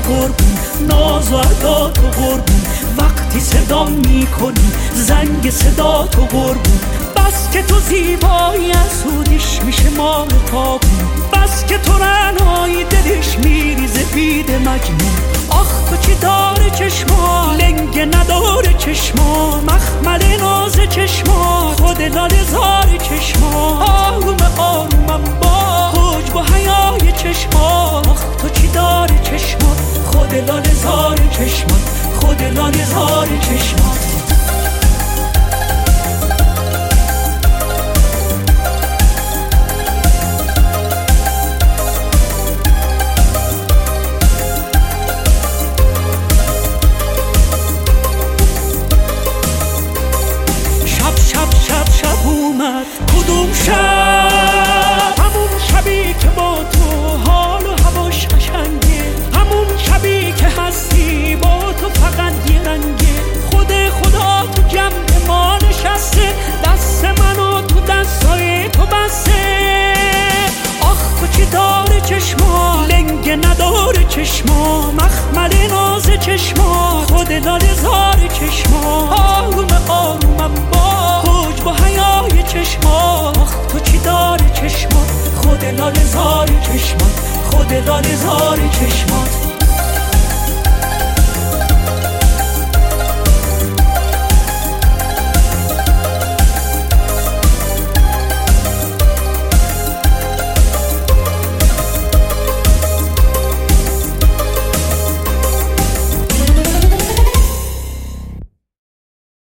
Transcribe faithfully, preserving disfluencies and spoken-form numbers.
قربون، ناز و ادا تو قربون، وقتی صدا میکنی زنگ صدا تو قربون. بس که تو زیبایی اسودیش میشه ماه تابون، بس که تو رعنایی دلش میریزه بید مجنون. آخ تو چی داره چشما، لنگ نداره چشما، مخمل ناز چشما، خود لاله زار چشما. آروم آرومم با حجب و حیای چشما. آخ تو چی داره چشما، خود لاله زار چشما، خود لاله زار چشما. کدوم شب؟ همون شبی که با تو حال و هواش قشنگه، همون شبی که هستی با تو فقط یه رنگه. خود خدا تو جمع ما نشسته، دست منو تو دستای تو بسته. آخ تو چی داره چشما، لنگ نداره چشما، مخمل ناز چشما، خود لاله زار چشما. آروم آرومم با حجب و حیای چشما. آخ تو چی داره چشما، خود لاله زار چشما، خود لاله زار چشما.